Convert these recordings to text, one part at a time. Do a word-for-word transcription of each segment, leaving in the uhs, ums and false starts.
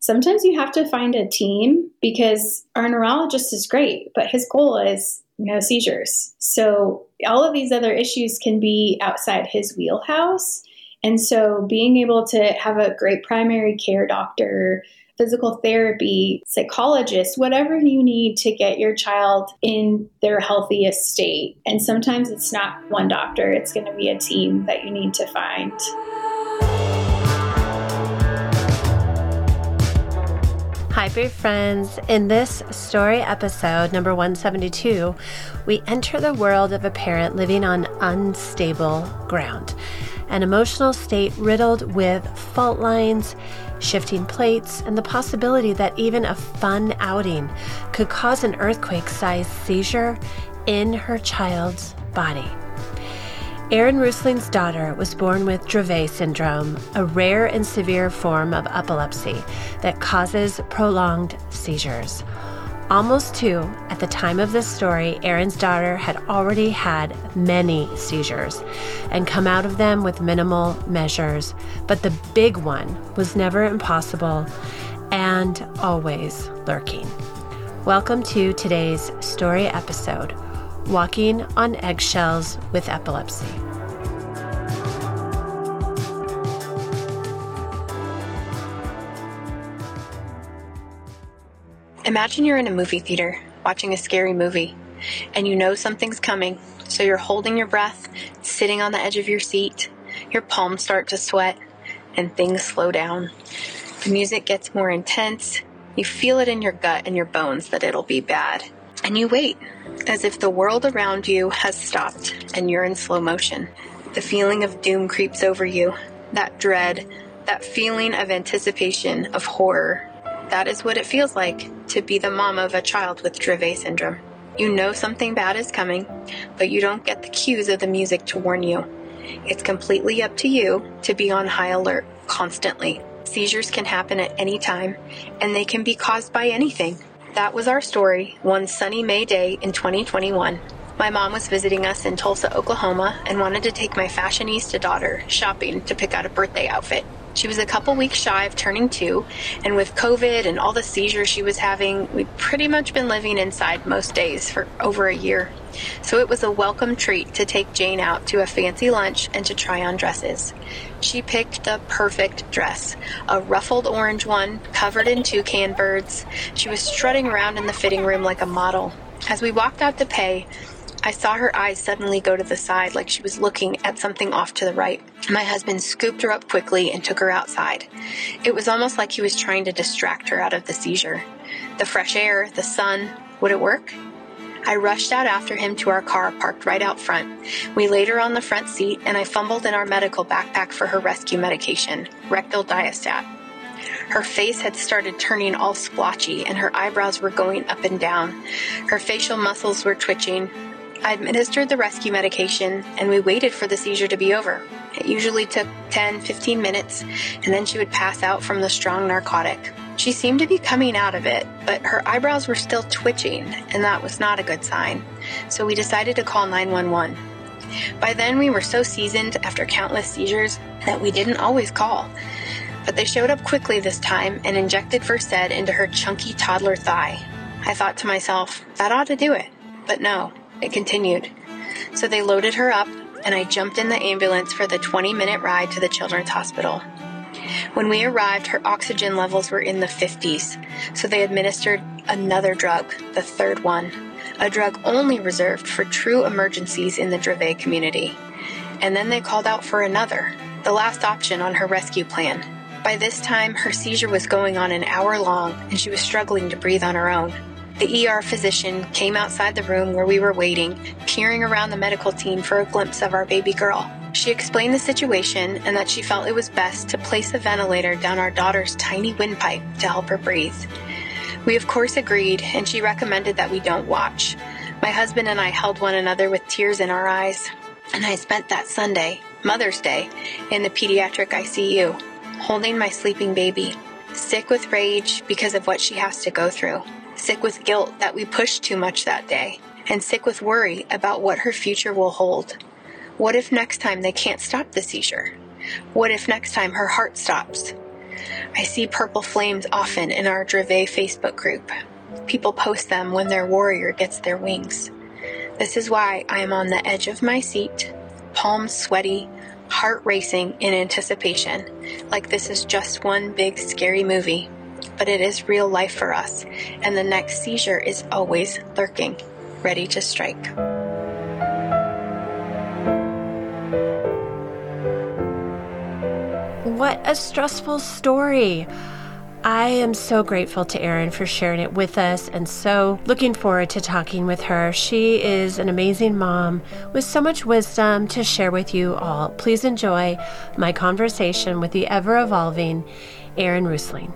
sometimes you have to find a team because our neurologist is great, but his goal is no seizures. So all of these other issues can be outside his wheelhouse. And so being able to have a great primary care doctor, physical therapy, psychologist, whatever you need to get your child in their healthiest state. And sometimes it's not one doctor, it's going to be a team that you need to find. Hi, brave friends. In this story episode, number one seventy-two, we enter the world of a parent living on unstable ground, an emotional state riddled with fault lines, shifting plates, and the possibility that even a fun outing could cause an earthquake-sized seizure in her child's body. Erin Rusling's daughter was born with Dravet syndrome, a rare and severe form of epilepsy that causes prolonged seizures. Almost two, at the time of this story, Erin's daughter had already had many seizures and come out of them with minimal measures, but the big one was never impossible and always lurking. Welcome to today's story episode, Walking on Eggshells with Epilepsy. Imagine you're in a movie theater watching a scary movie and you know something's coming, so you're holding your breath, sitting on the edge of your seat, your palms start to sweat, and things slow down. The music gets more intense, you feel it in your gut and your bones that it'll be bad, and you wait, as if the world around you has stopped and you're in slow motion. The feeling of doom creeps over you, that dread, that feeling of anticipation, of horror. That is what it feels like to be the mom of a child with Dravet syndrome. You know something bad is coming, but you don't get the cues of the music to warn you. It's completely up to you to be on high alert constantly. Seizures can happen at any time, and they can be caused by anything. That was our story one sunny May day in twenty twenty-one. My mom was visiting us in Tulsa, Oklahoma, and wanted to take my fashionista daughter shopping to pick out a birthday outfit. She was a couple weeks shy of turning two, and with COVID and all the seizures she was having, we'd pretty much been living inside most days for over a year. So it was a welcome treat to take Jane out to a fancy lunch and to try on dresses. She picked the perfect dress, a ruffled orange one covered in toucan birds. She was strutting around in the fitting room like a model. As we walked out to pay, I saw her eyes suddenly go to the side like she was looking at something off to the right. My husband scooped her up quickly and took her outside. It was almost like he was trying to distract her out of the seizure. The fresh air, the sun, would it work? I rushed out after him to our car parked right out front. We laid her on the front seat and I fumbled in our medical backpack for her rescue medication, rectal diastat. Her face had started turning all splotchy and her eyebrows were going up and down. Her facial muscles were twitching. I administered the rescue medication, and we waited for the seizure to be over. It usually took ten, fifteen minutes, and then she would pass out from the strong narcotic. She seemed to be coming out of it, but her eyebrows were still twitching, and that was not a good sign. So we decided to call nine one one. By then, we were so seasoned after countless seizures that we didn't always call. But they showed up quickly this time and injected Versed into her chunky toddler thigh. I thought to myself, that ought to do it. But no. It continued. So they loaded her up, and I jumped in the ambulance for the twenty-minute ride to the Children's Hospital. When we arrived, her oxygen levels were in the fifties, so they administered another drug, the third one, a drug only reserved for true emergencies in the Dravet community. And then they called out for another, the last option on her rescue plan. By this time, her seizure was going on an hour long, and she was struggling to breathe on her own. The E R physician came outside the room where we were waiting, peering around the medical team for a glimpse of our baby girl. She explained the situation and that she felt it was best to place a ventilator down our daughter's tiny windpipe to help her breathe. We of course agreed, and she recommended that we don't watch. My husband and I held one another with tears in our eyes, and I spent that Sunday, Mother's Day, in the pediatric I C U, holding my sleeping baby, sick with rage because of what she has to go through. Sick with guilt that we pushed too much that day, and sick with worry about what her future will hold. What if next time they can't stop the seizure? What if next time her heart stops? I see purple flames often in our Dravet Facebook group. People post them when their warrior gets their wings. This is why I am on the edge of my seat, palms sweaty, heart racing in anticipation, like this is just one big scary movie. But it is real life for us, and the next seizure is always lurking, ready to strike. What a stressful story. I am so grateful to Erin for sharing it with us and so looking forward to talking with her. She is an amazing mom with so much wisdom to share with you all. Please enjoy my conversation with the ever-evolving Erin Rusling.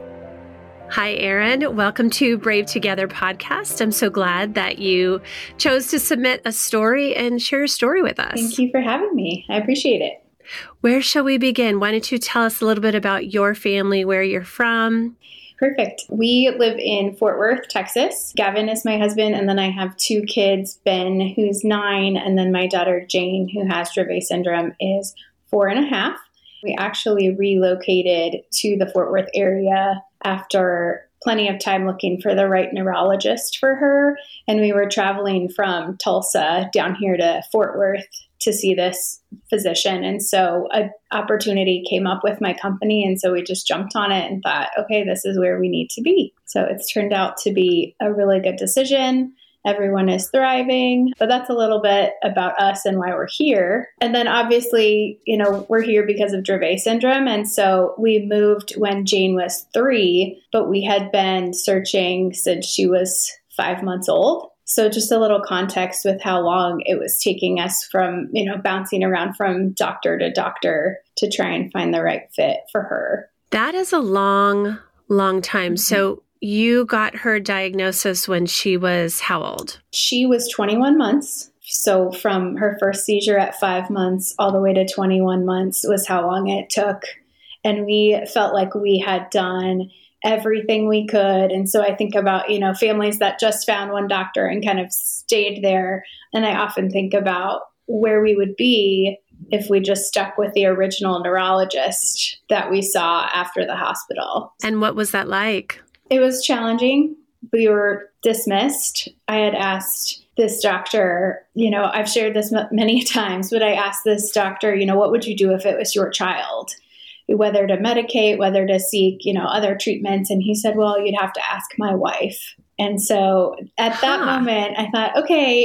Hi, Erin. Welcome to Brave Together podcast. I'm so glad that you chose to submit a story and share your story with us. Thank you for having me. I appreciate it. Where shall we begin? Why don't you tell us a little bit about your family, where you're from? Perfect. We live in Fort Worth, Texas. Gavin is my husband, and then I have two kids, Ben, who's nine, and then my daughter, Jane, who has Dravet syndrome, is four and a half. We actually relocated to the Fort Worth area after plenty of time looking for the right neurologist for her. And we were traveling from Tulsa down here to Fort Worth to see this physician. And so an opportunity came up with my company. And so we just jumped on it and thought, okay, this is where we need to be. So it's turned out to be a really good decision. Everyone is thriving, but that's a little bit about us and why we're here. And then obviously, you know, we're here because of Dravet syndrome. And so we moved when Jane was three, but we had been searching since she was five months old. So just a little context with how long it was taking us from, you know, bouncing around from doctor to doctor to try and find the right fit for her. That is a long, long time. Mm-hmm. So you got her diagnosis when she was how old? She was twenty-one months. So from her first seizure at five months all the way to twenty-one months was how long it took. And we felt like we had done everything we could. And so I think about, you know, families that just found one doctor and kind of stayed there. And I often think about where we would be if we just stuck with the original neurologist that we saw after the hospital. And what was that like? It was challenging. We were dismissed. I had asked this doctor, you know, I've shared this m- many times, but I asked this doctor, you know, what would you do if it was your child? Whether to medicate, whether to seek, you know, other treatments. And he said, well, you'd have to ask my wife. And so at that huh. moment, I thought, okay,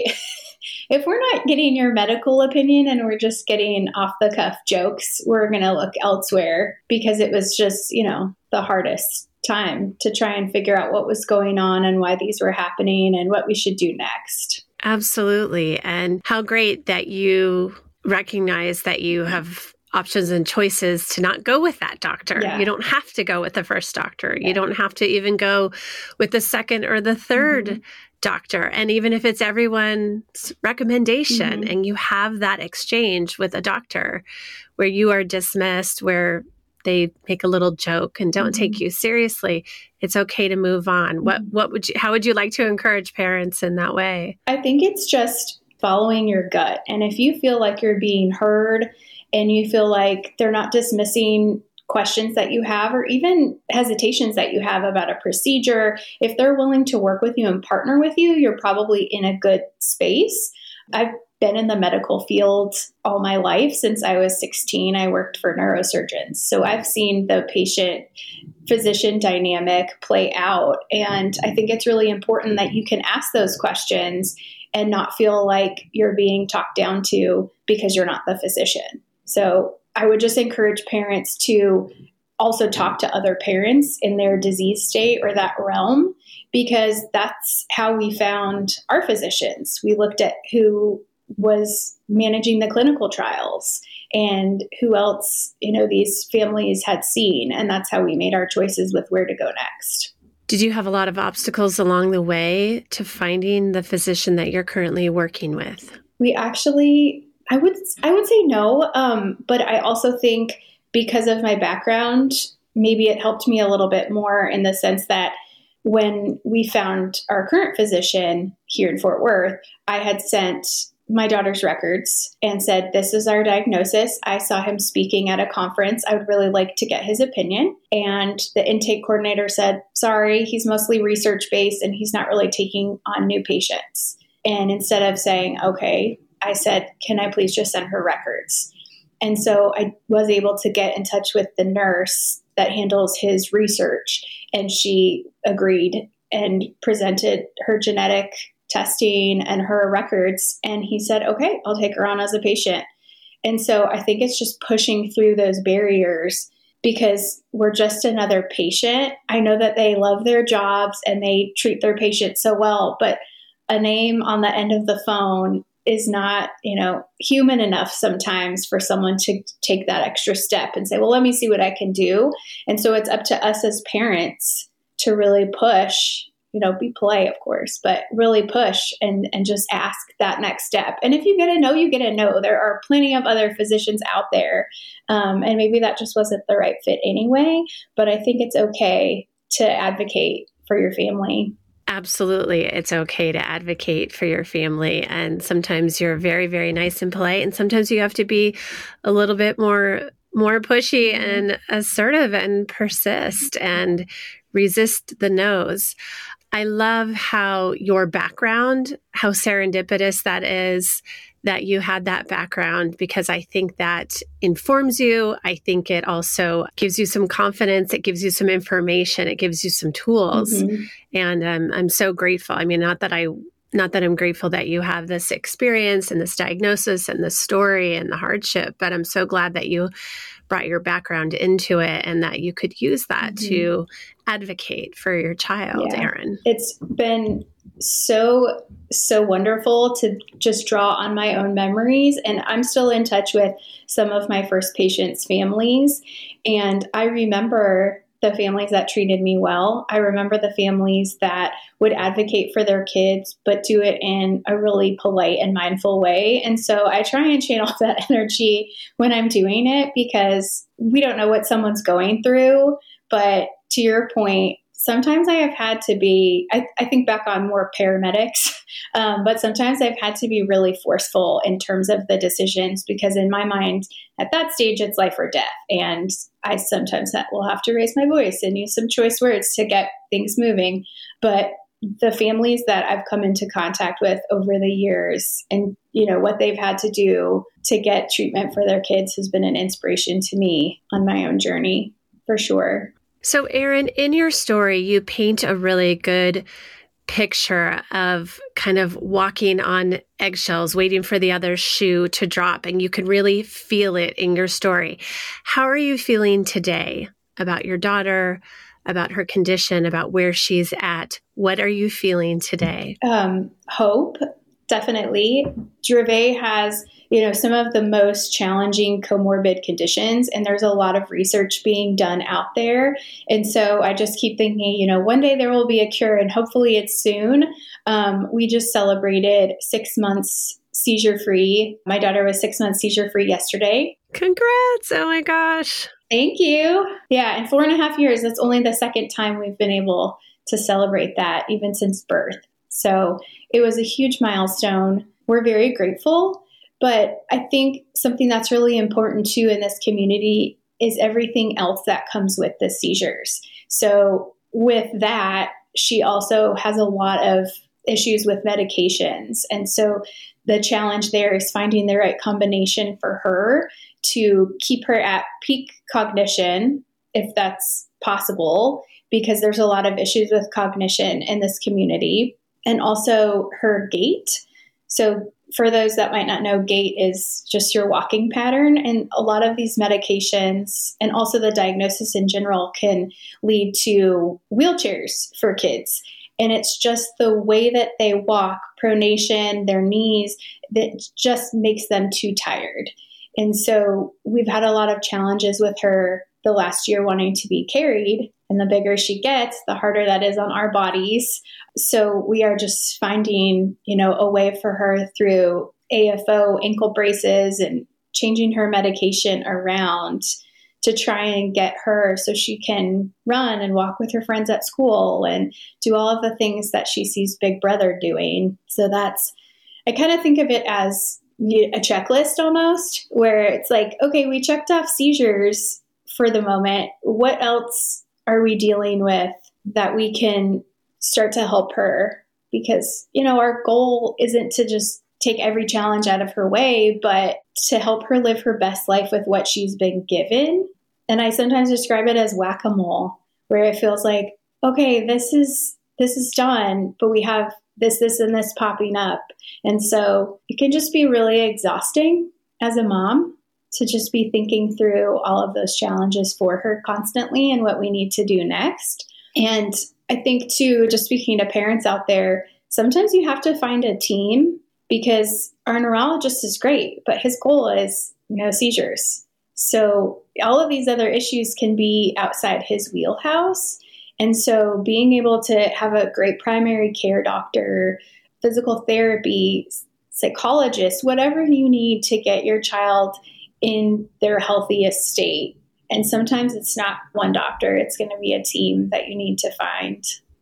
if we're not getting your medical opinion and we're just getting off the cuff jokes, we're going to look elsewhere, because it was just, you know, the hardest time to try and figure out what was going on and why these were happening and what we should do next. Absolutely. And how great that you recognize that you have options and choices to not go with that doctor. Yeah. You don't have to go with the first doctor. Yeah. You don't have to even go with the second or the third mm-hmm. doctor. And even if it's everyone's recommendation mm-hmm. and you have that exchange with a doctor where you are dismissed, where they make a little joke and don't mm-hmm. take you seriously, it's okay to move on. Mm-hmm. What what would you how would you like to encourage parents in that way? I think it's just following your gut. And if you feel like you're being heard and you feel like they're not dismissing questions that you have or even hesitations that you have about a procedure, if they're willing to work with you and partner with you, you're probably in a good space. I've been in the medical field all my life. Since I was sixteen, I worked for neurosurgeons. So I've seen the patient-physician dynamic play out. And I think it's really important that you can ask those questions and not feel like you're being talked down to because you're not the physician. So I would just encourage parents to also talk to other parents in their disease state or that realm, because that's how we found our physicians. We looked at who was managing the clinical trials and who else, you know, these families had seen. And that's how we made our choices with where to go next. Did you have a lot of obstacles along the way to finding the physician that you're currently working with? We actually, I would, I would say no. Um, but I also think because of my background, maybe it helped me a little bit more in the sense that when we found our current physician here in Fort Worth, I had sent my daughter's records and said, this is our diagnosis. I saw him speaking at a conference. I would really like to get his opinion. And the intake coordinator said, sorry, he's mostly research-based and he's not really taking on new patients. And instead of saying, okay, I said, can I please just send her records? And so I was able to get in touch with the nurse that handles his research. And she agreed and presented her genetic testing and her records. And he said, okay, I'll take her on as a patient. And so I think it's just pushing through those barriers because we're just another patient. I know that they love their jobs and they treat their patients so well, but a name on the end of the phone is not, you know, human enough sometimes for someone to take that extra step and say, well, let me see what I can do. And so it's up to us as parents to really push, you know, be polite, of course, but really push and, and just ask that next step. And if you get a no, you get a no. There are plenty of other physicians out there. Um, and maybe that just wasn't the right fit anyway, but I think it's okay to advocate for your family. Absolutely. It's okay to advocate for your family. And sometimes you're very, very nice and polite. And sometimes you have to be a little bit more, more pushy and assertive and persist and resist the no's. I love how your background, how serendipitous that is, that you had that background, because I think that informs you. I think it also gives you some confidence. It gives you some information. It gives you some tools. Mm-hmm. And um, I'm so grateful. I mean, not that I, not that I'm grateful that you have this experience and this diagnosis and this story and the hardship, but I'm so glad that you brought your background into it and that you could use that mm-hmm. to advocate for your child, yeah. Erin. It's been so, so wonderful to just draw on my own memories. And I'm still in touch with some of my first patients' families. And I remember the families that treated me well. I remember the families that would advocate for their kids, but do it in a really polite and mindful way. And so I try and channel that energy when I'm doing it, because we don't know what someone's going through. But to your point, sometimes I have had to be, I, I think back on more paramedics, um, but sometimes I've had to be really forceful in terms of the decisions, because in my mind, at that stage, it's life or death. And I sometimes will have to raise my voice and use some choice words to get things moving. But the families that I've come into contact with over the years and, you know, what they've had to do to get treatment for their kids has been an inspiration to me on my own journey, for sure. So, Erin, in your story, you paint a really good picture of kind of walking on eggshells, waiting for the other shoe to drop, and you can really feel it in your story. How are you feeling today about your daughter, about her condition, about where she's at? What are you feeling today? Um, hope, definitely. Dravet has, you know, some of the most challenging comorbid conditions, and there's a lot of research being done out there. And so I just keep thinking, you know, one day there will be a cure, and hopefully it's soon. Um, we just celebrated six months seizure-free. My daughter was six months seizure-free yesterday. Congrats. Oh my gosh. Thank you. Yeah. In four and a half years, that's only the second time we've been able to celebrate that, even since birth. So it was a huge milestone. We're very grateful. But I think something that's really important too in this community is everything else that comes with the seizures. So with that, she also has a lot of issues with medications. And so the challenge there is finding the right combination for her to keep her at peak cognition, if that's possible, because there's a lot of issues with cognition in this community, and also her gait. So for those that might not know, gait is just your walking pattern. And a lot of these medications and also the diagnosis in general can lead to wheelchairs for kids. And it's just the way that they walk, pronation, their knees, that just makes them too tired. And so we've had a lot of challenges with her the last year wanting to be carried. And the bigger she gets, the harder that is on our bodies. So we are just finding, you know, a way for her through A F O, ankle braces, and changing her medication around to try and get her so she can run and walk with her friends at school and do all of the things that she sees Big Brother doing. So that's I kind of think of it as a checklist almost, where it's like, okay, we checked off seizures for the moment. What else are we dealing with that we can start to help her? Because, you know, our goal isn't to just take every challenge out of her way, but to help her live her best life with what she's been given. And I sometimes describe it as whack-a-mole, where it feels like, okay, this is this is done, but we have this, this, and this popping up. And so it can just be really exhausting as a mom to just be thinking through all of those challenges for her constantly and what we need to do next. And I think too, just speaking to parents out there, sometimes you have to find a team, because our neurologist is great, but his goal is no seizures. So all of these other issues can be outside his wheelhouse. And so being able to have a great primary care doctor, physical therapy, psychologist, whatever you need to get your child in their healthiest state. And sometimes it's not one doctor, it's going to be a team that you need to find.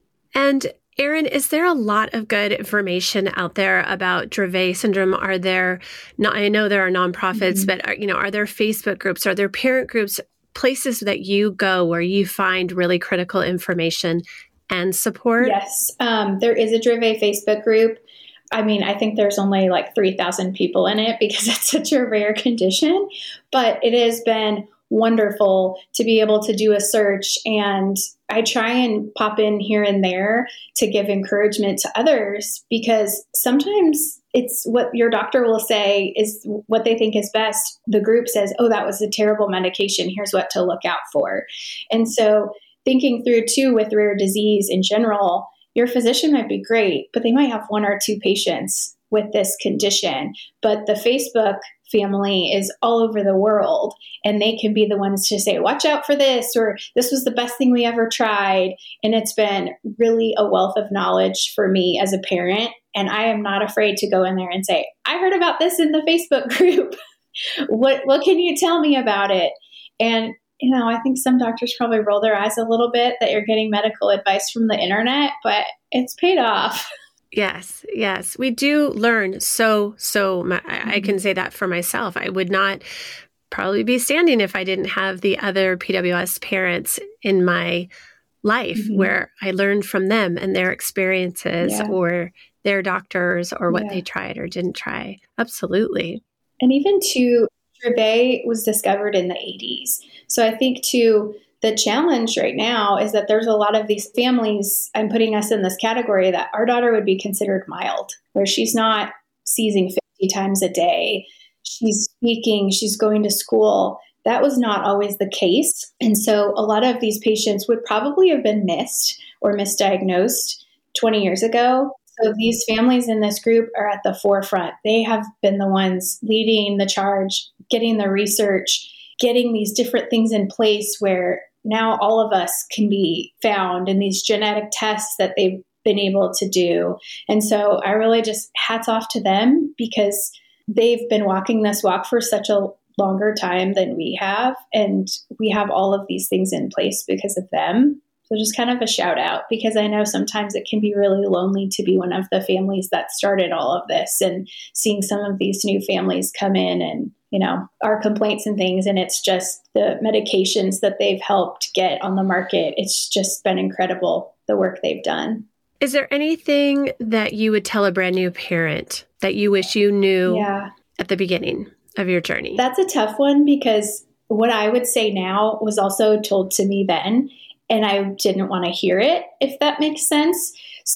And Erin, is there a lot of good information out there about Dravet syndrome? Are there, I know there are nonprofits, mm-hmm. but are, you know, are there Facebook groups? Are there parent groups, places that you go where you find really critical information and support? Yes, um, there is a Dravet Facebook group. I mean, I think there's only like three thousand people in it because it's such a rare condition, but it has been wonderful to be able to do a search. And I try and pop in here and there to give encouragement to others, because sometimes it's what your doctor will say is what they think is best. The group says, oh, that was a terrible medication. Here's what to look out for. And so thinking through too with rare disease in general, your physician might be great, but they might have one or two patients with this condition. But the Facebook family is all over the world, and they can be the ones to say, watch out for this, or this was the best thing we ever tried. And it's been really a wealth of knowledge for me as a parent. And I am not afraid to go in there and say, I heard about this in the Facebook group. what, what can you tell me about it? And, you know, I think some doctors probably roll their eyes a little bit that you're getting medical advice from the internet, but it's paid off. Yes, yes. We do learn so, so much. Mm-hmm. I can say that for myself. I would not probably be standing if I didn't have the other P W S parents in my life, mm-hmm. where I learned from them and their experiences, yeah. or their doctors, or what yeah. they tried or didn't try. Absolutely. And even too, Dravet was discovered in the eighties. So I think too, the challenge right now is that there's a lot of these families, I'm putting us in this category, that our daughter would be considered mild, where she's not seizing fifty times a day. She's speaking, she's going to school. That was not always the case. And so a lot of these patients would probably have been missed or misdiagnosed twenty years ago. So these families in this group are at the forefront. They have been the ones leading the charge, getting the research, getting these different things in place where now all of us can be found in these genetic tests that they've been able to do. And so I really just hats off to them, because they've been walking this walk for such a longer time than we have. And we have all of these things in place because of them. So just kind of a shout out, because I know sometimes it can be really lonely to be one of the families that started all of this, and seeing some of these new families come in and, you know, our complaints and things. And it's just the medications that they've helped get on the market. It's just been incredible, the work they've done. Is there anything that you would tell a brand new parent that you wish you knew yeah. at the beginning of your journey? That's a tough one, because what I would say now was also told to me then, and I didn't want to hear it, if that makes sense.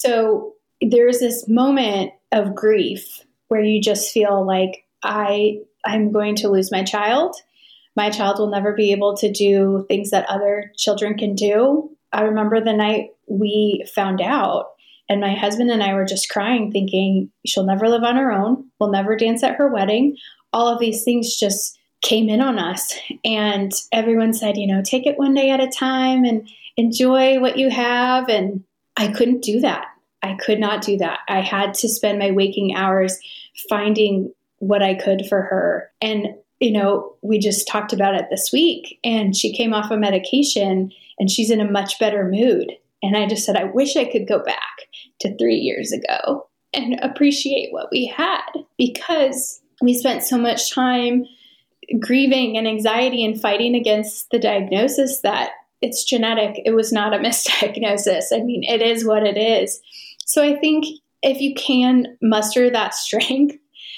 So there's this moment of grief where you just feel like I, I'm going to lose my child. My child will never be able to do things that other children can do. I remember the night we found out, and my husband and I were just crying, thinking she'll never live on her own. We'll never dance at her wedding. All of these things just came in on us. And everyone said, you know, take it one day at a time and enjoy what you have. And I couldn't do that. I could not do that. I had to spend my waking hours finding what I could for her. And, you know, we just talked about it this week, and she came off a medication and she's in a much better mood. And I just said, I wish I could go back to three years ago. and appreciate what we had, because we spent so much time grieving and anxiety and fighting against the diagnosis that it's genetic. It was not a misdiagnosis. I mean, it is what it is. So I think if you can muster that strength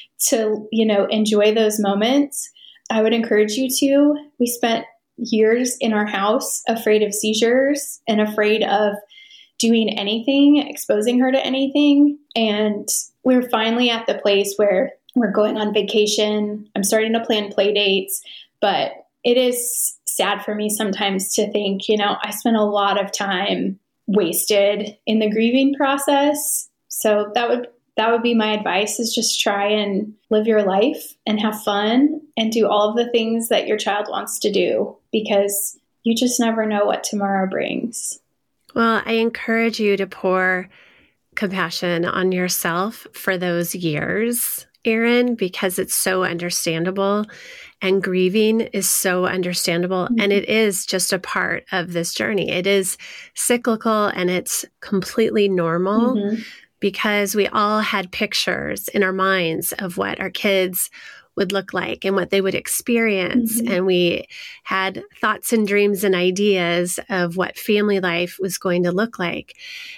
to, you know, enjoy those moments, I would encourage you to. We spent years in our house afraid of seizures and afraid of doing anything, exposing her to anything. And we're finally at the place where we're going on vacation. I'm starting to plan play dates, but it is sad for me sometimes to think, you know, I spent a lot of time wasted in the grieving process. So that would that would be my advice, is just try and live your life and have fun and do all of the things that your child wants to do, because you just never know what tomorrow brings. Well, I encourage you to pour compassion on yourself for those years, Erin, because it's so understandable, and grieving is so understandable. Mm-hmm. And it is just a part of this journey. It is cyclical and it's completely normal, mm-hmm. because we all had pictures in our minds of what our kids would look like and what they would experience. Mm-hmm. And we had thoughts and dreams and ideas of what family life was going to look like.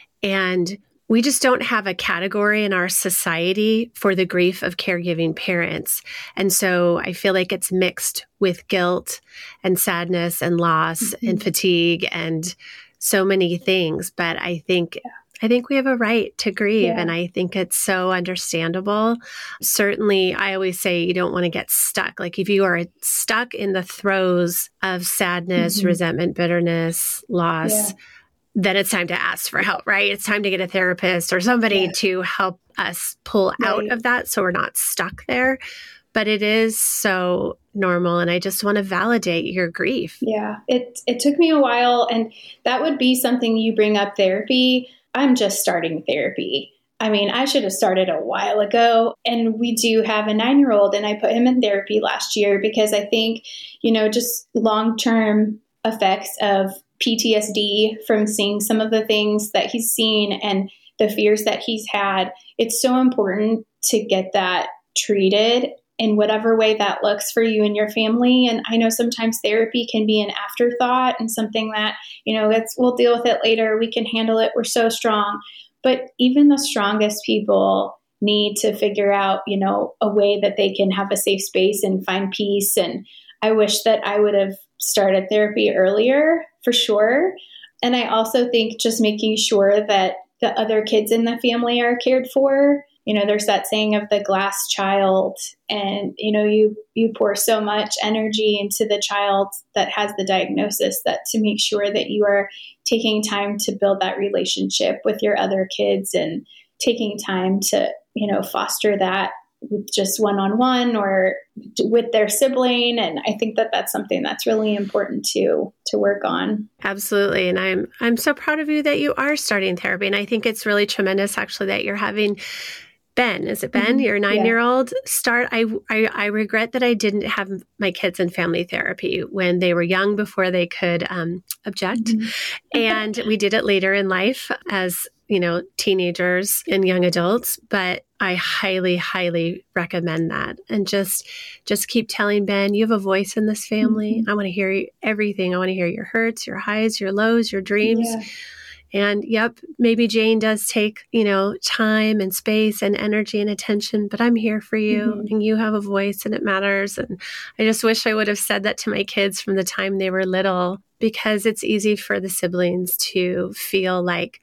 And we just don't have a category in our society for the grief of caregiving parents. And so I feel like it's mixed with guilt and sadness and loss, mm-hmm. and fatigue and so many things. But I think yeah. I think we have a right to grieve, yeah. and I think it's so understandable. Certainly, I always say you don't want to get stuck. Like if you are stuck in the throes of sadness, mm-hmm. resentment, bitterness, loss, yeah. then it's time to ask for help, right? It's time to get a therapist or somebody yeah. to help us pull right. out of that so we're not stuck there. But it is so normal, and I just want to validate your grief. Yeah, it it took me a while, and that would be something you bring up, therapy. I'm just starting therapy. I mean, I should have started a while ago. And we do have a nine-year-old, and I put him in therapy last year because I think, you know, just long-term effects of P T S D from seeing some of the things that he's seen and the fears that he's had. It's so important to get that treated in whatever way that looks for you and your family. And I know sometimes therapy can be an afterthought and something that, you know, it's, we'll deal with it later. We can handle it. We're so strong. But even the strongest people need to figure out, you know, a way that they can have a safe space and find peace. And I wish that I would have started therapy earlier, for sure. And I also think just making sure that the other kids in the family are cared for. You know, there's that saying of the glass child, and, you know, you, you pour so much energy into the child that has the diagnosis, that to make sure that you are taking time to build that relationship with your other kids and taking time to, you know, foster that with just one-on-one or with their sibling. And I think that that's something that's really important to, to work on. Absolutely. And I'm, I'm so proud of you that you are starting therapy. And I think it's really tremendous actually that you're having Ben, is it Ben, mm-hmm. your nine-year-old, yeah. start? I, I I regret that I didn't have my kids in family therapy when they were young, before they could um, object. Mm-hmm. And we did it later in life as, you know, teenagers and young adults. But I highly, highly recommend that. And just just keep telling Ben, you have a voice in this family. Mm-hmm. I want to hear everything. I want to hear your hurts, your highs, your lows, your dreams. Yeah. And yep, maybe Jane does take, you know, time and space and energy and attention, but I'm here for you, mm-hmm. and you have a voice and it matters. And I just wish I would have said that to my kids from the time they were little, because it's easy for the siblings to feel like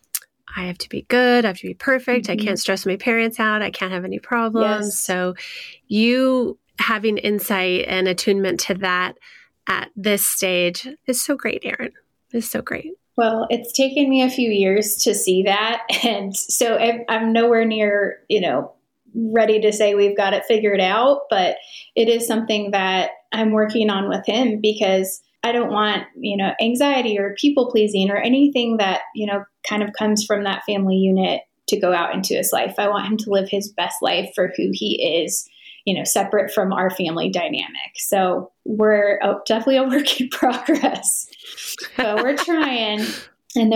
I have to be good, I have to be perfect, mm-hmm. I can't stress my parents out, I can't have any problems. Yes. So you having insight and attunement to that at this stage is so great, Erin. It's so great. Well, it's taken me a few years to see that. And so I'm nowhere near, you know, ready to say we've got it figured out, but it is something that I'm working on with him, because I don't want, you know, anxiety or people pleasing or anything that, you know, kind of comes from that family unit to go out into his life. I want him to live his best life for who he is, you know, separate from our family dynamic. So we're oh, definitely a work in progress. So we're trying, and there's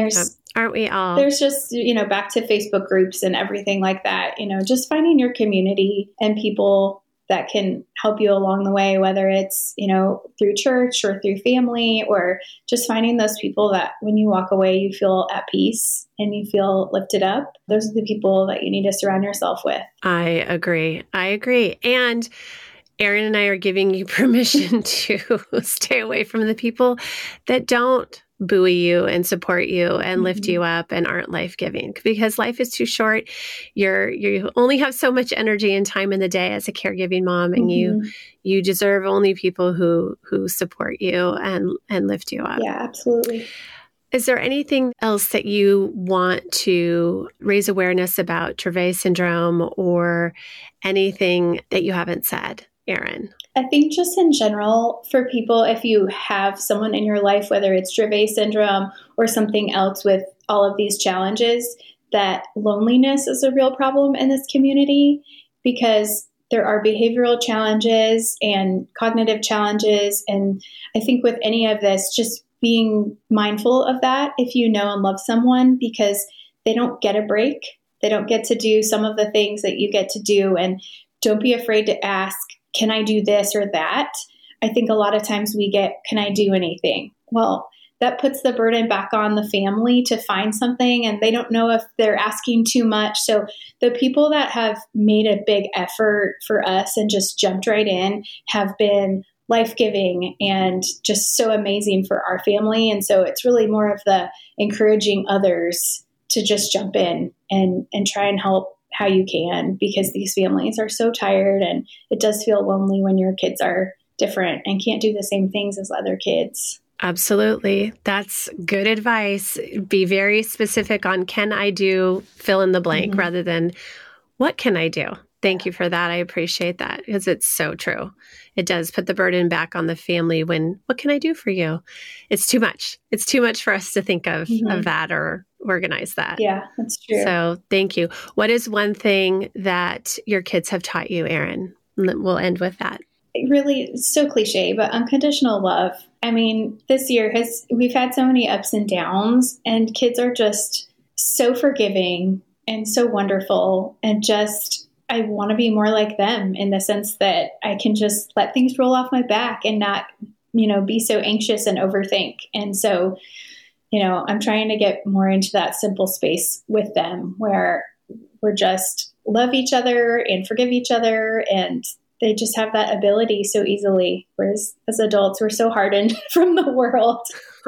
Aren't we all? There's just, you know, back to Facebook groups and everything like that, you know, just finding your community and people that can help you along the way, whether it's, you know, through church or through family, or just finding those people that when you walk away, you feel at peace and you feel lifted up. Those are the people that you need to surround yourself with. I agree. I agree. And Erin and I are giving you permission to stay away from the people that don't buoy you and support you and mm-hmm. lift you up and aren't life-giving, because life is too short. You're, you only have so much energy and time in the day as a caregiving mom, and mm-hmm. you, you deserve only people who, who support you and, and lift you up. Yeah, absolutely. Is there anything else that you want to raise awareness about Dravet syndrome, or anything that you haven't said, Erin? I think just in general, for people, if you have someone in your life, whether it's Dravet syndrome or something else with all of these challenges, that loneliness is a real problem in this community, because there are behavioral challenges and cognitive challenges. And I think with any of this, just being mindful of that if you know and love someone, because they don't get a break. They don't get to do some of the things that you get to do. And don't be afraid to ask, can I do this or that? I think a lot of times we get, can I do anything? Well, that puts the burden back on the family to find something, and they don't know if they're asking too much. So the people that have made a big effort for us and just jumped right in have been life-giving and just so amazing for our family. And so it's really more of the encouraging others to just jump in and, and try and help how you can, because these families are so tired, and it does feel lonely when your kids are different and can't do the same things as other kids. Absolutely. That's good advice. Be very specific on, can I do fill in the blank mm-hmm. rather than what can I do? Thank you for that. I appreciate that, because it's so true. It does put the burden back on the family when, what can I do for you? It's too much. It's too much for us to think of, mm-hmm. of that or organize that. Yeah, that's true. So thank you. What is one thing that your kids have taught you, Erin? We'll end with that. It really, it's so cliche, but unconditional love. I mean, this year has, we've had so many ups and downs, and kids are just so forgiving and so wonderful, and just, I want to be more like them in the sense that I can just let things roll off my back and not, you know, be so anxious and overthink. And so, you know, I'm trying to get more into that simple space with them where we're just love each other and forgive each other, and they just have that ability so easily. Whereas as adults, we're so hardened from the world.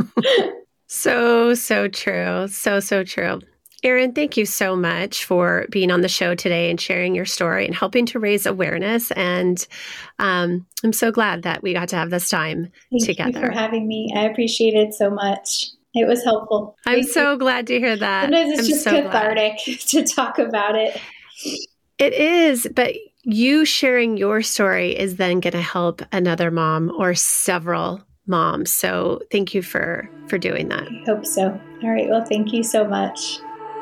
So, so true. So, so true. Erin, thank you so much for being on the show today and sharing your story and helping to raise awareness. And um, I'm so glad that we got to have this time thank together. Thank you for having me. I appreciate it so much. It was helpful. I'm Thank so you. glad to hear that. Sometimes it's I'm just so cathartic glad. to talk about it. It is, but you sharing your story is then going to help another mom or several moms. So thank you for, for doing that. I hope so. All right. Well, thank you so much.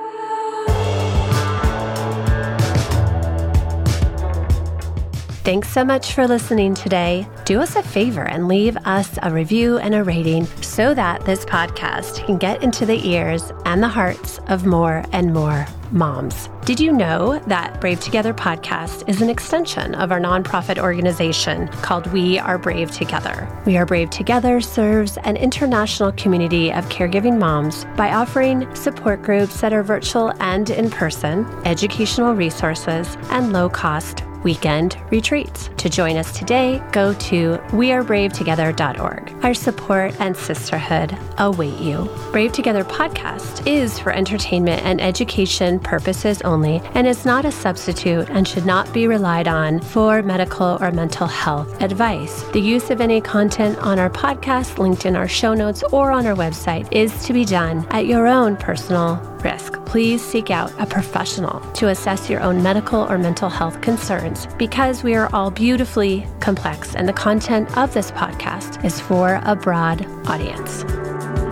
Thanks so much for listening today. Do us a favor and leave us a review and a rating so that this podcast can get into the ears and the hearts of more and more moms. Did you know that Brave Together podcast is an extension of our nonprofit organization called We Are Brave Together? We Are Brave Together serves an international community of caregiving moms by offering support groups that are virtual and in person, educational resources, and low-cost weekend retreats. To join us today, go to we are brave together dot org. Our support and sisterhood await you. Brave Together podcast is for entertainment and education purposes only and is not a substitute and should not be relied on for medical or mental health advice. The use of any content on our podcast, linked in our show notes or on our website, is to be done at your own personal risk. Please seek out a professional to assess your own medical or mental health concerns, because we are all beautifully complex and the content of this podcast is for a broad audience.